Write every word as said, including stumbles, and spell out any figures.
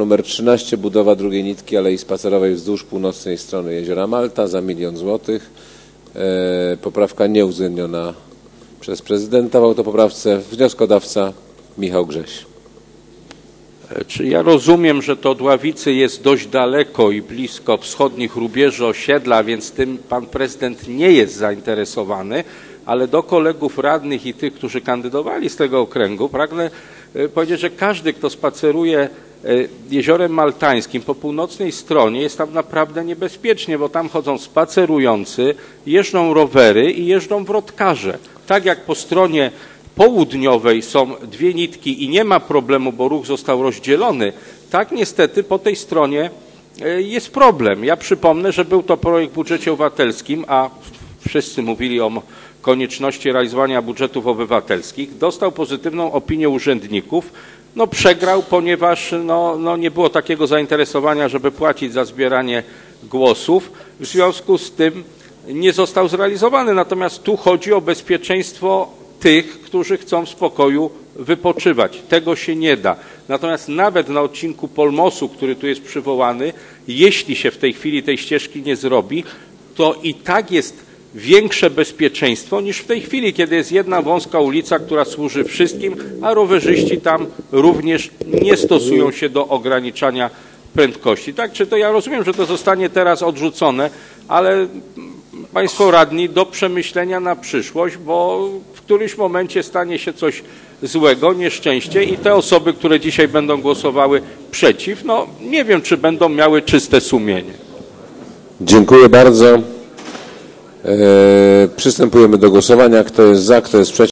numer trzynaście, budowa drugiej nitki Alei Spacerowej wzdłuż północnej strony jeziora Malta za milion złotych. E, poprawka nieuwzględniona przez prezydenta w autopoprawce. Wnioskodawca Michał Grześ. Czy ja rozumiem, że to od Ławicy jest dość daleko i blisko wschodnich rubieży osiedla, więc tym pan prezydent nie jest zainteresowany, ale do kolegów radnych i tych, którzy kandydowali z tego okręgu, pragnę powiedzieć, że każdy, kto spaceruje jeziorem maltańskim po północnej stronie, jest tam naprawdę niebezpiecznie, bo tam chodzą spacerujący, jeżdżą rowery i jeżdżą wrotkarze. Tak jak po stronie południowej są dwie nitki i nie ma problemu, bo ruch został rozdzielony, tak niestety po tej stronie jest problem. Ja przypomnę, że był to projekt w budżecie obywatelskim, a wszyscy mówili o konieczności realizowania budżetów obywatelskich. Dostał pozytywną opinię urzędników. No przegrał, ponieważ no, no nie było takiego zainteresowania, żeby płacić za zbieranie głosów. W związku z tym nie został zrealizowany. Natomiast tu chodzi o bezpieczeństwo tych, którzy chcą w spokoju wypoczywać. Tego się nie da. Natomiast nawet na odcinku Polmosu, który tu jest przywołany, jeśli się w tej chwili tej ścieżki nie zrobi, to i tak jest większe bezpieczeństwo niż w tej chwili, kiedy jest jedna wąska ulica, która służy wszystkim, a rowerzyści tam również nie stosują się do ograniczania prędkości. Tak, czy to ja rozumiem, że to zostanie teraz odrzucone, ale Państwo radni do przemyślenia na przyszłość, bo w którymś momencie stanie się coś złego, nieszczęście i te osoby, które dzisiaj będą głosowały przeciw, no nie wiem, czy będą miały czyste sumienie. Dziękuję bardzo. Eee, przystępujemy do głosowania. Kto jest za, kto jest przeciw?